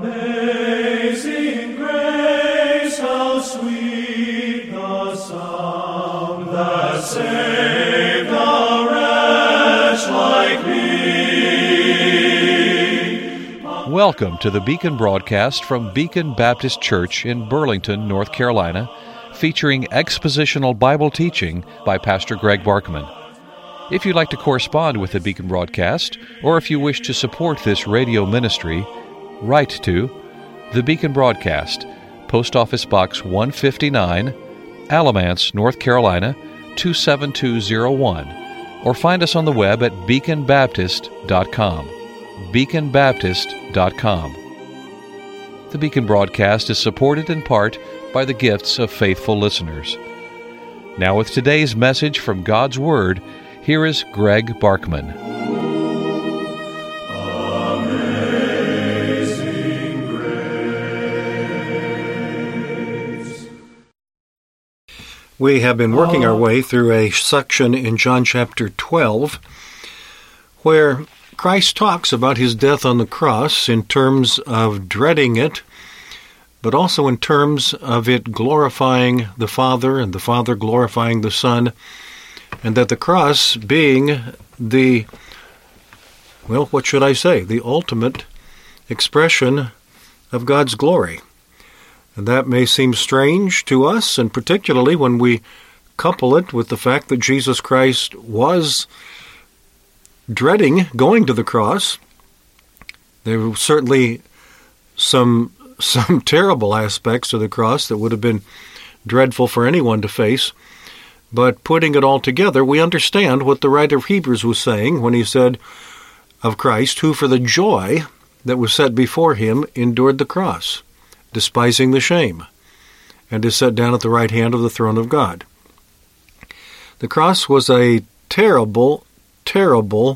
Amazing grace, how sweet the sound that saved a wretch like me. Welcome to the Beacon broadcast from Beacon Baptist Church in Burlington, North Carolina, featuring expositional Bible teaching by Pastor Greg Barkman. If you'd like to correspond with the Beacon broadcast, or if you wish to support this radio ministry, write to the Beacon Broadcast, Post Office Box 159, Alamance, North Carolina 27201, or find us on the web at beaconbaptist.com. beaconbaptist.com. The Beacon broadcast is supported in part by the gifts of faithful listeners. Now with today's message from God's Word, here is Greg Barkman. Amazing grace. We have been working our way through a section in John chapter 12 where Christ talks about his death on the cross in terms of dreading it, but also in terms of it glorifying the Father and the Father glorifying the Son, and that the cross being the ultimate expression of God's glory. And that may seem strange to us, and particularly when we couple it with the fact that Jesus Christ was dreading going to the cross. There were certainly some terrible aspects of the cross that would have been dreadful for anyone to face. But putting it all together, we understand what the writer of Hebrews was saying when he said of Christ, who for the joy that was set before him endured the cross, despising the shame, and is set down at the right hand of the throne of God. The cross was a terrible, terrible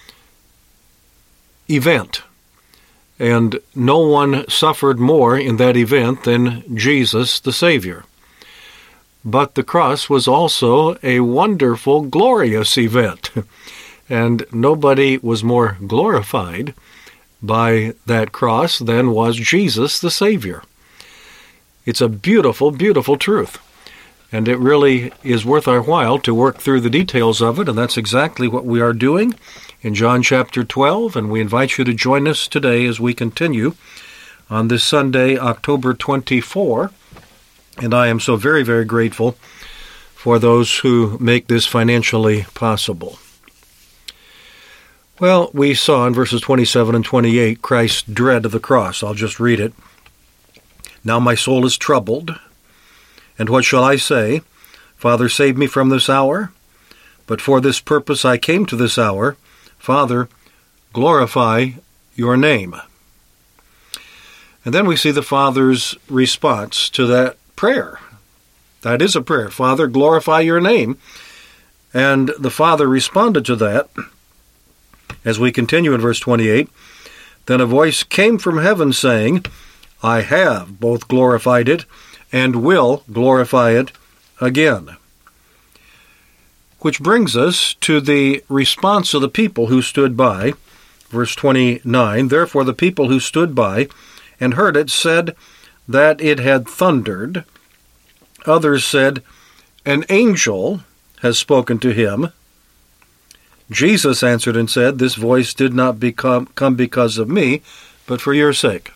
event, and no one suffered more in that event than Jesus the Savior. But the cross was also a wonderful, glorious event, and nobody was more glorified by that cross than was Jesus the Savior. It's a beautiful, beautiful truth, and it really is worth our while to work through the details of it, and that's exactly what we are doing in John chapter 12, and we invite you to join us today as we continue on this Sunday, October 24. And I am so very, very grateful for those who make this financially possible. Well, we saw in verses 27 and 28 Christ's dread of the cross. I'll just read it. Now my soul is troubled, and what shall I say? Father, save me from this hour. But for this purpose I came to this hour. Father, glorify your name. And then we see the Father's response to that prayer. That is a prayer. Father, glorify your name. And the Father responded to that. As we continue in verse 28, then a voice came from heaven saying, I have both glorified it and will glorify it again. Which brings us to the response of the people who stood by. Verse 29, therefore the people who stood by and heard it said that it had thundered. Others said, an angel has spoken to him. Jesus answered and said, this voice did not come because of me, but for your sake.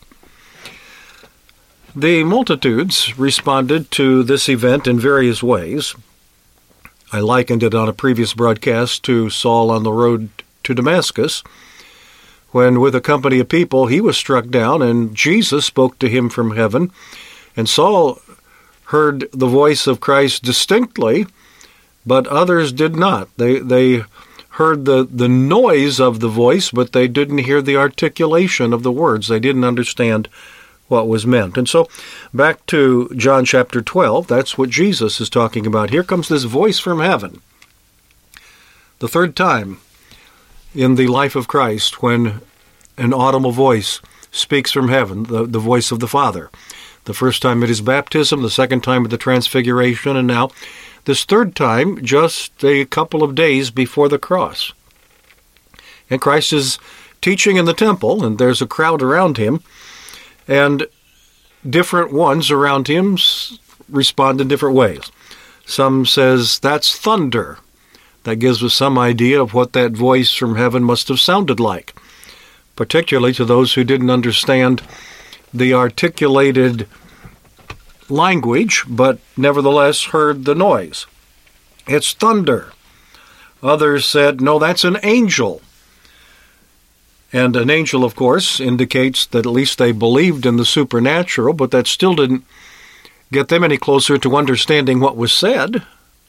The multitudes responded to this event in various ways. I likened it on a previous broadcast to Saul on the road to Damascus, when with a company of people he was struck down and Jesus spoke to him from heaven, and Saul heard the voice of Christ distinctly, but others did not. They heard the noise of the voice, but they didn't hear the articulation of the words. They didn't understand what was meant. And so back to John chapter 12, that's what Jesus is talking about. Here comes this voice from heaven. The third time in the life of Christ when an audible voice speaks from heaven, the voice of the Father. The first time at his baptism, the second time at the transfiguration, and now this third time just a couple of days before the cross. And Christ is teaching in the temple, and there's a crowd around him, And different ones around him respond in different ways. Some says, that's thunder. That gives us some idea of what that voice from heaven must have sounded like, particularly to those who didn't understand the articulated language, but nevertheless heard the noise. It's thunder. Others said, no, that's an angel. And an angel, of course, indicates that at least they believed in the supernatural, but that still didn't get them any closer to understanding what was said.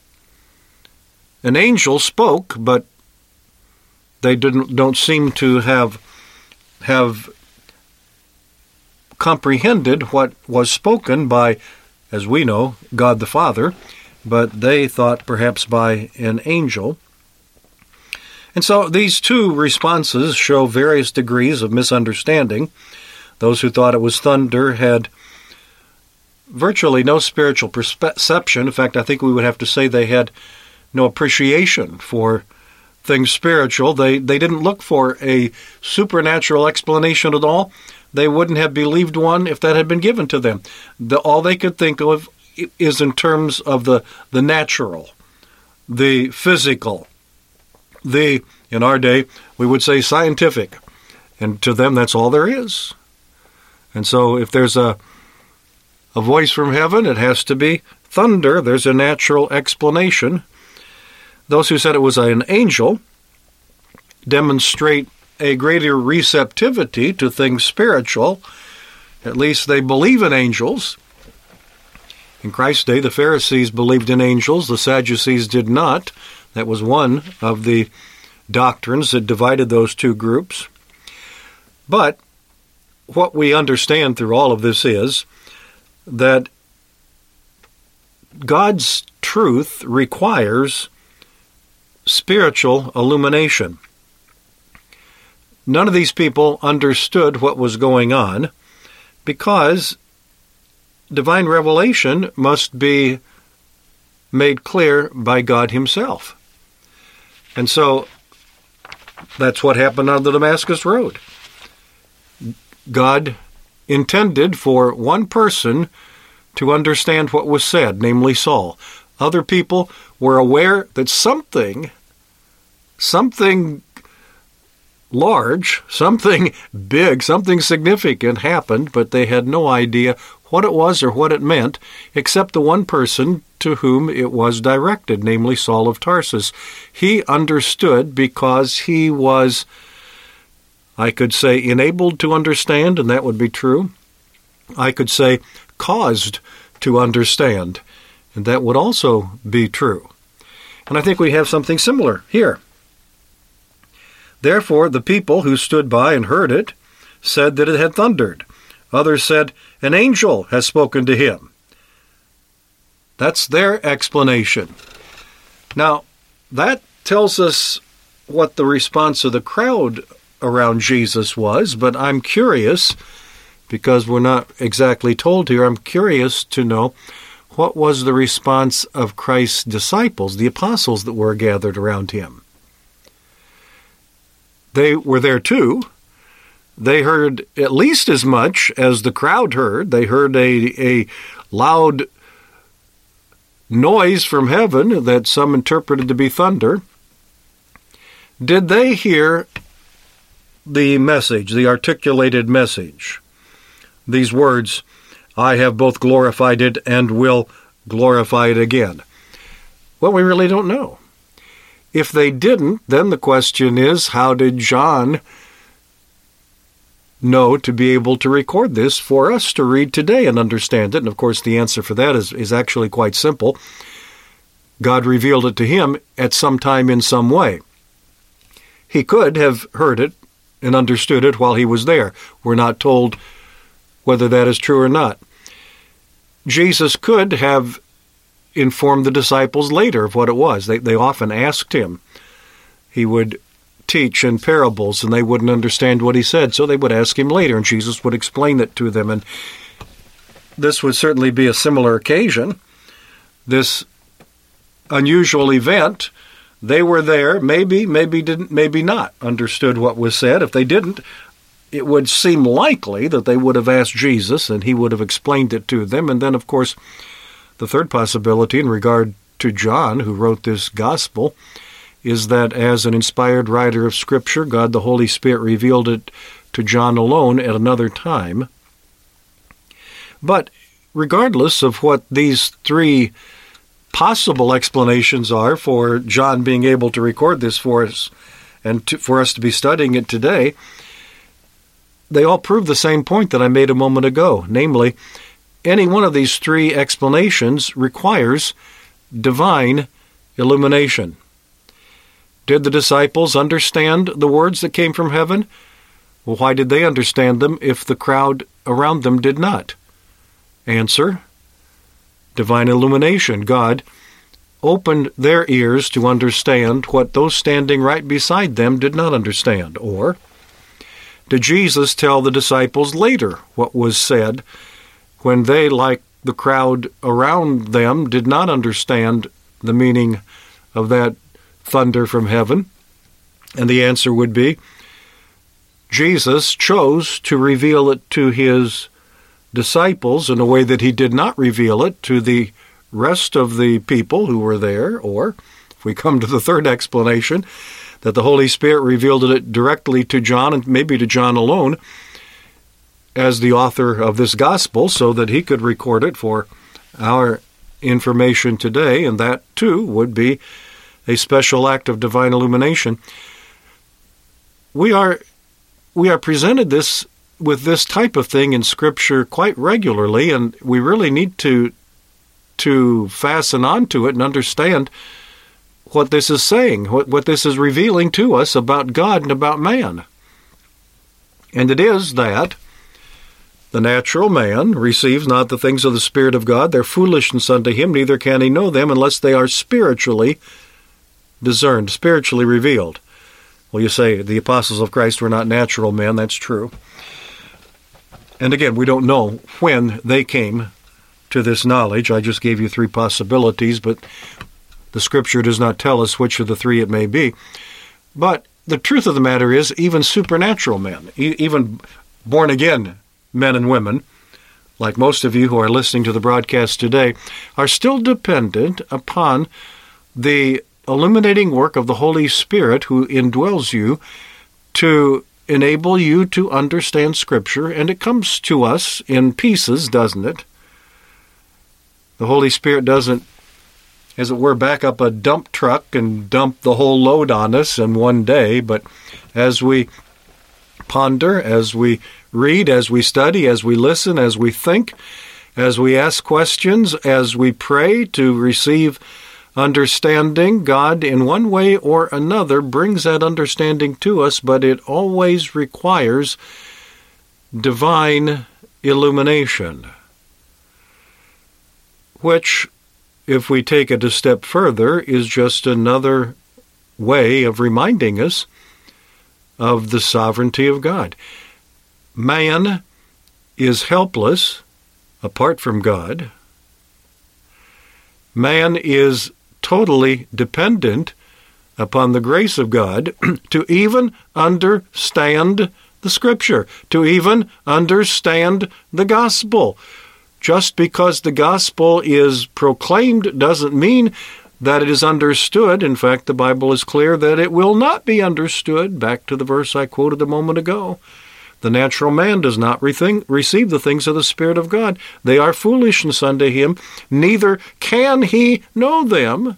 An angel spoke, but they don't seem to have comprehended what was spoken by, as we know, God the Father, but they thought perhaps by an angel. And so these two responses show various degrees of misunderstanding. Those who thought it was thunder had virtually no spiritual perception. In fact, I think we would have to say they had no appreciation for things spiritual. They didn't look for a supernatural explanation at all. They wouldn't have believed one if that had been given to them. All they could think of is in terms of the natural, the physical, in our day, we would say scientific. And to them, that's all there is. And so if there's a voice from heaven, it has to be thunder. There's a natural explanation. Those who said it was an angel demonstrate a greater receptivity to things spiritual. At least they believe in angels. In Christ's day, the Pharisees believed in angels. The Sadducees did not. That was one of the doctrines that divided those two groups. But what we understand through all of this is that God's truth requires spiritual illumination. None of these people understood what was going on because divine revelation must be made clear by God himself. And so that's what happened on the Damascus Road. God intended for one person to understand what was said, namely Saul. Other people were aware that something large, something big, something significant happened, but they had no idea what it was or what it meant, except the one person to whom it was directed, namely Saul of Tarsus. He understood because he was, I could say, enabled to understand, and that would be true. I could say caused to understand, and that would also be true. And I think we have something similar here. Therefore, the people who stood by and heard it said that it had thundered. Others said, an angel has spoken to him. That's their explanation. Now, that tells us what the response of the crowd around Jesus was, but I'm curious, because we're not exactly told here, I'm curious to know what was the response of Christ's disciples, the apostles that were gathered around him. They were there too. They heard at least as much as the crowd heard. They heard a loud noise from heaven that some interpreted to be thunder. Did they hear the message, the articulated message? These words, I have both glorified it and will glorify it again. Well, we really don't know. If they didn't, then the question is, how did John know to be able to record this for us to read today and understand it? And of course, the answer for that is actually quite simple. God revealed it to him at some time in some way. He could have heard it and understood it while he was there. We're not told whether that is true or not. Jesus could have informed the disciples later of what it was. They often asked him. He would teach in parables, and they wouldn't understand what he said, so they would ask him later, and Jesus would explain it to them. And this would certainly be a similar occasion. This unusual event, they were there, maybe didn't, maybe not understood what was said. If they didn't, it would seem likely that they would have asked Jesus and he would have explained it to them. And then, of course, the third possibility in regard to John, who wrote this gospel, is that as an inspired writer of Scripture, God the Holy Spirit revealed it to John alone at another time. But regardless of what these three possible explanations are for John being able to record this for us and for us to be studying it today, they all prove the same point that I made a moment ago. Namely, any one of these three explanations requires divine illumination. Did the disciples understand the words that came from heaven? Well, why did they understand them if the crowd around them did not? Answer: divine illumination. God opened their ears to understand what those standing right beside them did not understand. Or did Jesus tell the disciples later what was said when they, like the crowd around them, did not understand the meaning of that thunder from heaven? And the answer would be, Jesus chose to reveal it to his disciples in a way that he did not reveal it to the rest of the people who were there. Or, if we come to the third explanation, that the Holy Spirit revealed it directly to John, and maybe to John alone, as the author of this gospel, so that he could record it for our information today, and that too would be a special act of divine illumination. We are presented with this type of thing in Scripture quite regularly, and we really need to fasten onto it and understand what this is saying, what this is revealing to us about God and about man. And it is that the natural man receives not the things of the Spirit of God. They're foolishness unto him, neither can he know them unless they are spiritually discerned, spiritually revealed. Well, you say the apostles of Christ were not natural men. That's true. And again, we don't know when they came to this knowledge. I just gave you three possibilities, but the Scripture does not tell us which of the three it may be. But the truth of the matter is, even supernatural men, even born-again men and women, like most of you who are listening to the broadcast today, are still dependent upon the illuminating work of the Holy Spirit who indwells you to enable you to understand Scripture. And it comes to us in pieces, doesn't it? The Holy Spirit doesn't, as it were, back up a dump truck and dump the whole load on us in one day, but as we ponder, as we read, as we study, as we listen, as we think, as we ask questions, as we pray to receive understanding, God in one way or another brings that understanding to us, but it always requires divine illumination, which, if we take it a step further, is just another way of reminding us of the sovereignty of God. Man is helpless apart from God. Man is totally dependent upon the grace of God to even understand the Scripture, to even understand the gospel. Just because the gospel is proclaimed doesn't mean that it is understood. In fact, the Bible is clear that it will not be understood. Back to the verse I quoted a moment ago. The natural man does not receive the things of the Spirit of God. They are foolishness unto him, neither can he know them,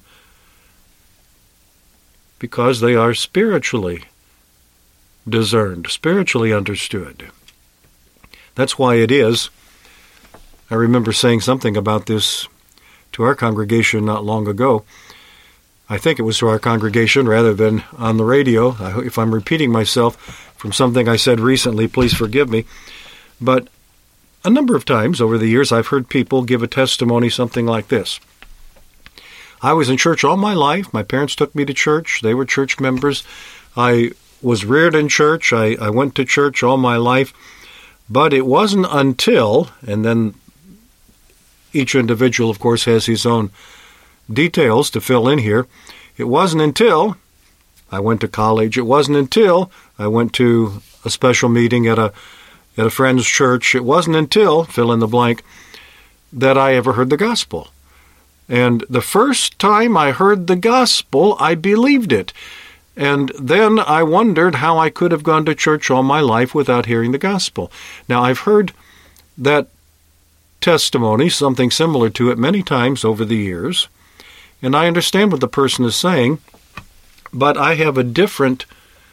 because they are spiritually discerned, spiritually understood. That's why it is, I remember saying something about this to our congregation not long ago. I think it was to our congregation rather than on the radio. If I'm repeating myself from something I said recently, please forgive me. But a number of times over the years, I've heard people give a testimony something like this. I was in church all my life. My parents took me to church. They were church members. I was reared in church. I went to church all my life. But it wasn't until, and then each individual, of course, has his own details to fill in here. It wasn't until I went to college. It wasn't until I went to a special meeting at a friend's church. It wasn't until, fill in the blank, that I ever heard the gospel. And the first time I heard the gospel, I believed it. And then I wondered how I could have gone to church all my life without hearing the gospel. Now, I've heard that testimony, something similar to it, many times over the years, and I understand what the person is saying, but I have a different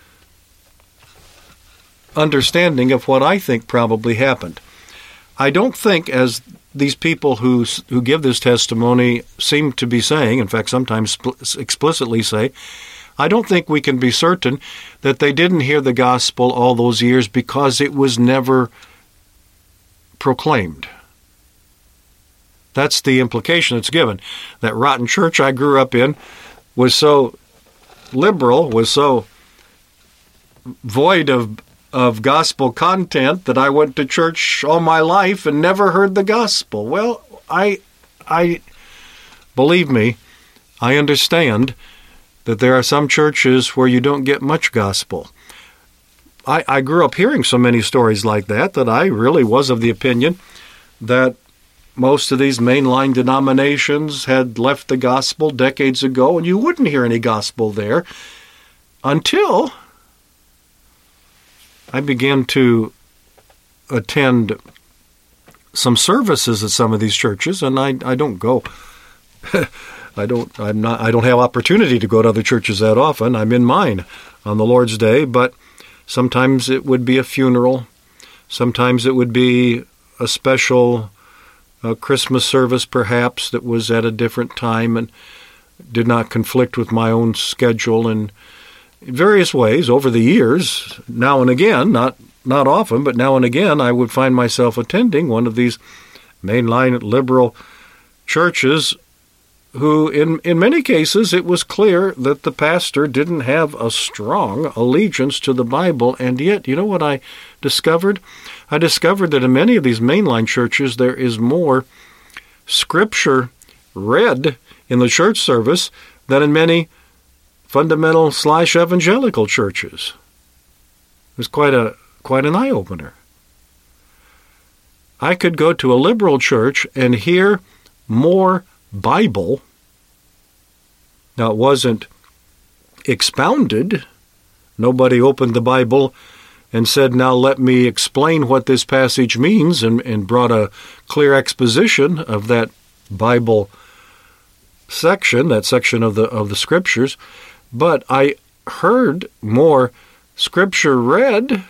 understanding of what I think probably happened. I don't think, as these people who give this testimony seem to be saying, in fact, sometimes explicitly say, I don't think we can be certain that they didn't hear the gospel all those years because it was never proclaimed. That's the implication that's given. That rotten church I grew up in was so liberal, was so void of gospel content that I went to church all my life and never heard the gospel. Well, I believe me, I understand that there are some churches where you don't get much gospel. I grew up hearing so many stories like that I really was of the opinion that most of these mainline denominations had left the gospel decades ago, and you wouldn't hear any gospel there until I began to attend some services at some of these churches, and I don't go. I don't have opportunity to go to other churches that often. I'm in mine on the Lord's Day, but sometimes it would be a funeral. Sometimes it would be a special Christmas service, perhaps, that was at a different time and did not conflict with my own schedule. And in various ways, over the years, now and again, not often, but now and again, I would find myself attending one of these mainline liberal churches who, in many cases, it was clear that the pastor didn't have a strong allegiance to the Bible. And yet, you know what I discovered? I discovered that in many of these mainline churches, there is more Scripture read in the church service than in many fundamental/evangelical churches. It was quite an eye-opener. I could go to a liberal church and hear more Bible. Now, it wasn't expounded. Nobody opened the Bible and said, now let me explain what this passage means, and brought a clear exposition of that Bible section, that section of the Scriptures. But I heard more Scripture read,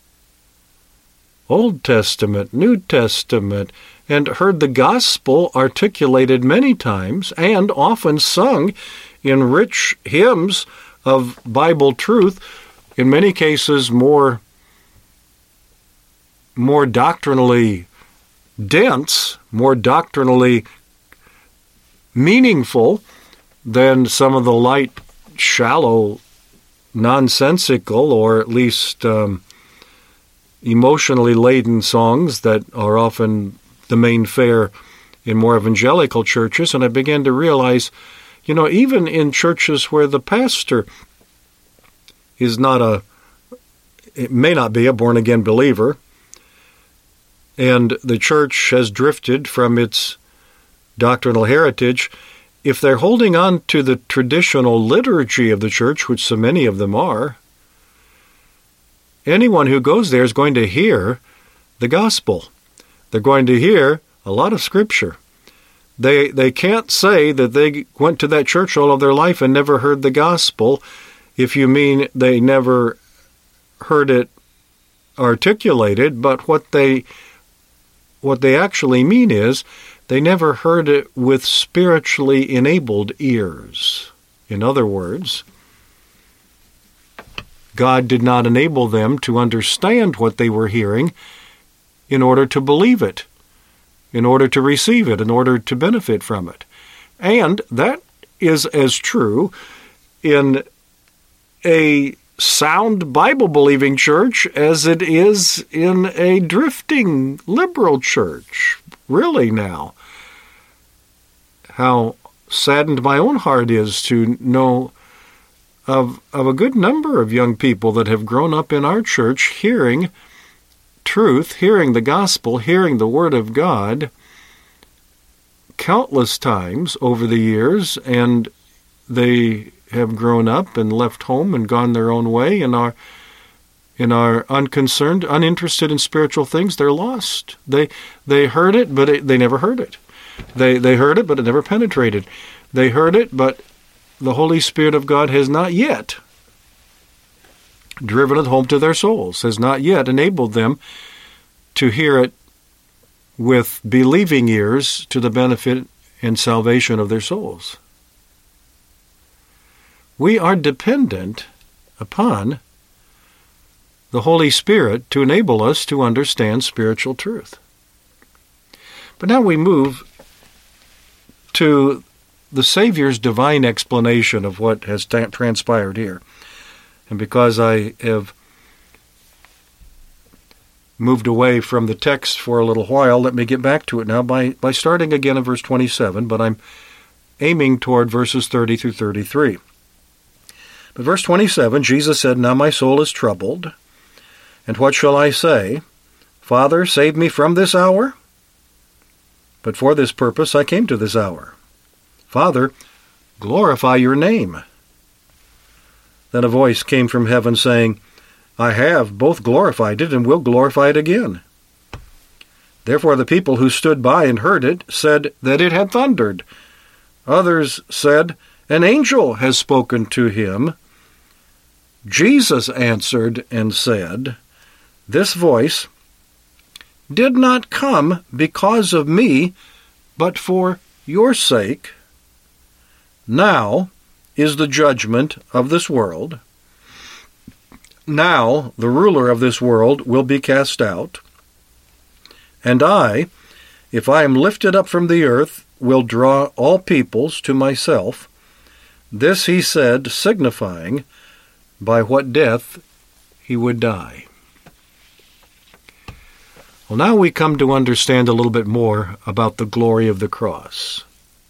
Old Testament, New Testament, and heard the gospel articulated many times and often sung in rich hymns of Bible truth, in many cases more doctrinally dense, more doctrinally meaningful than some of the light, shallow, nonsensical, or at least emotionally laden songs that are often the main fare in more evangelical churches. And I began to realize, even in churches where the pastor is it may not be a born-again believer, and the church has drifted from its doctrinal heritage, if they're holding on to the traditional liturgy of the church, which so many of them are, anyone who goes there is going to hear the gospel. They're going to hear a lot of Scripture. They can't say that they went to that church all of their life and never heard the gospel, if you mean they never heard it articulated, but what they actually mean is they never heard it with spiritually enabled ears. In other words, God did not enable them to understand what they were hearing in order to believe it, in order to receive it, in order to benefit from it. And that is as true in a sound Bible-believing church as it is in a drifting liberal church. Really now. How saddened my own heart is to know of a good number of young people that have grown up in our church hearing truth, hearing the gospel, hearing the Word of God countless times over the years, and they have grown up and left home and gone their own way and are unconcerned, uninterested in spiritual things. They're lost. They heard it, but they never heard it. They heard it, but it never penetrated. They heard it, but the Holy Spirit of God has not yet driven it home to their souls, has not yet enabled them to hear it with believing ears to the benefit and salvation of their souls. We are dependent upon the Holy Spirit to enable us to understand spiritual truth. But now we move to the Savior's divine explanation of what has transpired here. And because I have moved away from the text for a little while, let me get back to it now by starting again in verse 27, but I'm aiming toward verses 30 through 33. But verse 27, Jesus said, "Now my soul is troubled, and what shall I say? Father, save me from this hour? But for this purpose I came to this hour. Father, glorify your name." Then a voice came from heaven saying, "I have both glorified it and will glorify it again." Therefore the people who stood by and heard it said that it had thundered. Others said, "An angel has spoken to him." Jesus answered and said, "This voice did not come because of me, but for your sake. Now is the judgment of this world. Now the ruler of this world will be cast out. And I, if I am lifted up from the earth, will draw all peoples to myself." This he said, signifying by what death he would die. Well, now we come to understand a little bit more about the glory of the cross.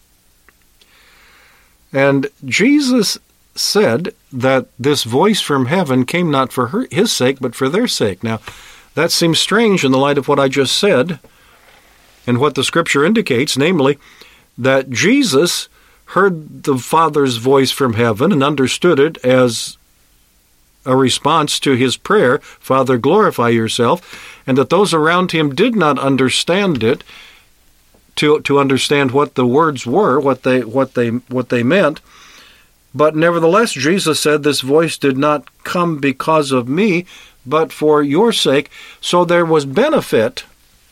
And Jesus said that this voice from heaven came not for his sake, but for their sake. Now, that seems strange in the light of what I just said and what the Scripture indicates, namely, that Jesus heard the Father's voice from heaven and understood it as a response to his prayer, "Father, glorify yourself," and that those around him did not understand it to understand what the words were, what they meant. But nevertheless, Jesus said, "This voice did not come because of me, but for your sake." So there was benefit.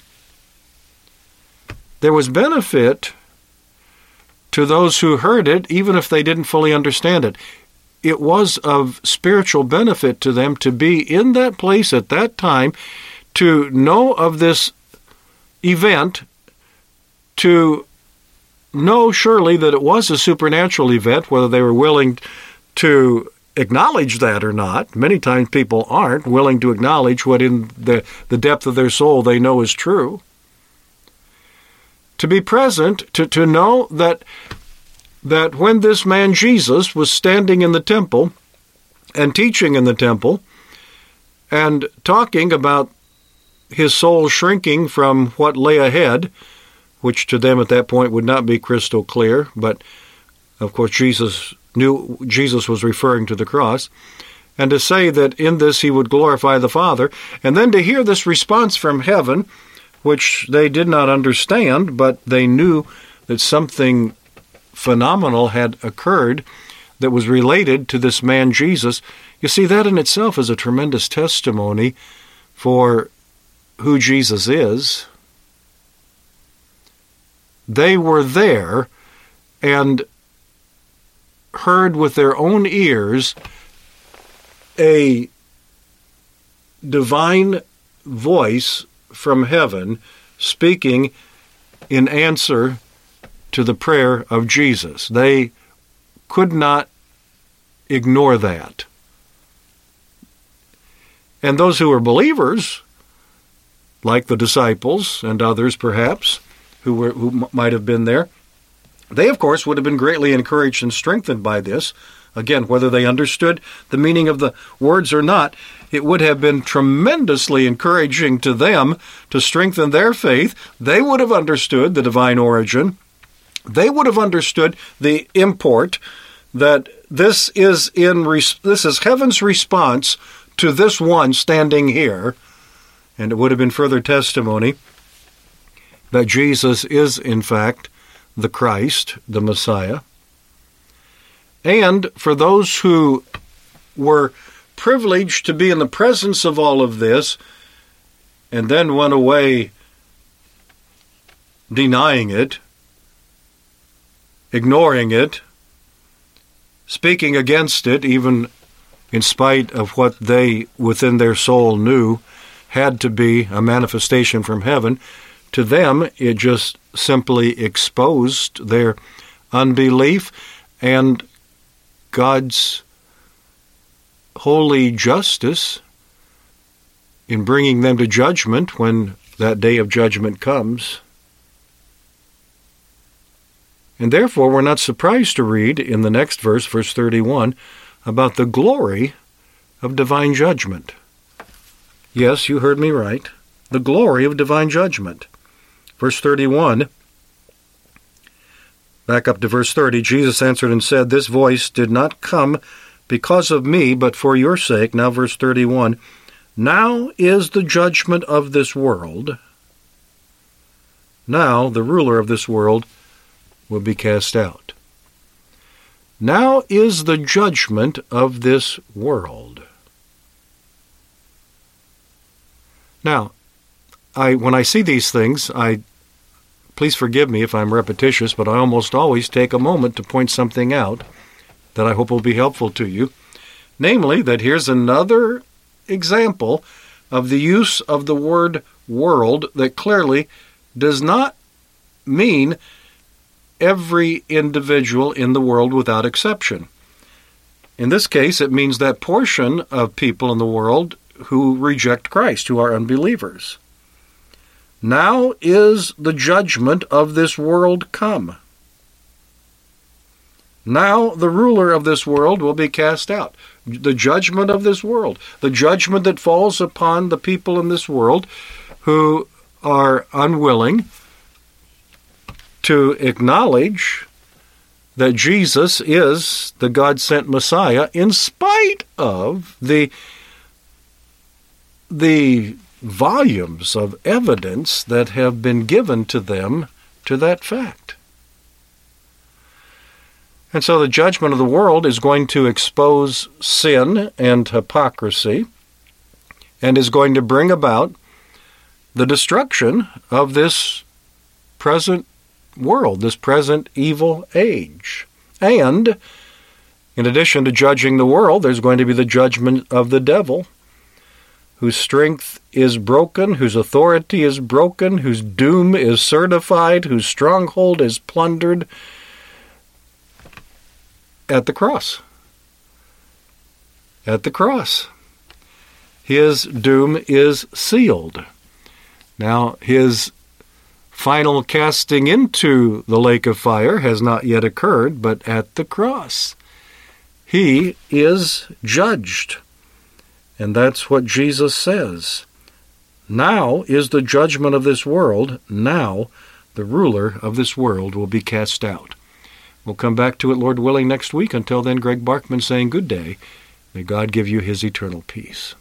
There was benefit to those who heard it, even if they didn't fully understand it. It was of spiritual benefit to them to be in that place at that time, to know of this event, to know surely that it was a supernatural event, whether they were willing to acknowledge that or not. Many times people aren't willing to acknowledge what in the depth of their soul they know is true. To be present, to know that when this man Jesus was standing in the temple and teaching in the temple and talking about his soul shrinking from what lay ahead, which to them at that point would not be crystal clear, but of course Jesus knew Jesus was referring to the cross, and to say that in this he would glorify the Father, and then to hear this response from heaven, which they did not understand, but they knew that something phenomenal had occurred that was related to this man Jesus. You see, that in itself is a tremendous testimony for who Jesus is. They were there and heard with their own ears a divine voice from heaven speaking in answer to the prayer of Jesus. They could not ignore that. And those who were believers, like the disciples and others perhaps, who might have been there, They, of course, would have been greatly encouraged and strengthened by this. Again, whether they understood the meaning of the words or not, it would have been tremendously encouraging to them to strengthen their faith. They would have understood the divine origin. They would have understood the import that this is heaven's response to this one standing here. And it would have been further testimony that Jesus is, in fact, the Christ, the Messiah. And for those who were privileged to be in the presence of all of this and then went away denying it, ignoring it, speaking against it, even in spite of what they within their soul knew had to be a manifestation from heaven, to them it just simply exposed their unbelief and God's holy justice in bringing them to judgment when that day of judgment comes. And therefore, we're not surprised to read in the next verse, verse 31, about the glory of divine judgment. Yes, you heard me right. The glory of divine judgment. Verse 31, back up to verse 30, Jesus answered and said, "This voice did not come because of me, but for your sake." Now verse 31, "Now is the judgment of this world. Now the ruler of this world will be cast out." Now is the judgment of this world. Now, when I see these things, please forgive me if I'm repetitious, but I almost always take a moment to point something out that I hope will be helpful to you. Namely, that here's another example of the use of the word world that clearly does not mean every individual in the world without exception. In this case, it means that portion of people in the world who reject Christ, who are unbelievers. Now is the judgment of this world come. Now the ruler of this world will be cast out. The judgment of this world, the judgment that falls upon the people in this world who are unwilling to acknowledge that Jesus is the God-sent Messiah in spite of the volumes of evidence that have been given to them to that fact. And so the judgment of the world is going to expose sin and hypocrisy and is going to bring about the destruction of this present world, this present evil age. And in addition to judging the world, there's going to be the judgment of the devil, whose strength is broken, whose authority is broken, whose doom is certified, whose stronghold is plundered at the cross. At the cross. His doom is sealed. Now, his final casting into the lake of fire has not yet occurred, but at the cross, he is judged. And that's what Jesus says. Now is the judgment of this world. Now the ruler of this world will be cast out. We'll come back to it, Lord willing, next week. Until then, Greg Barkman saying good day. May God give you his eternal peace.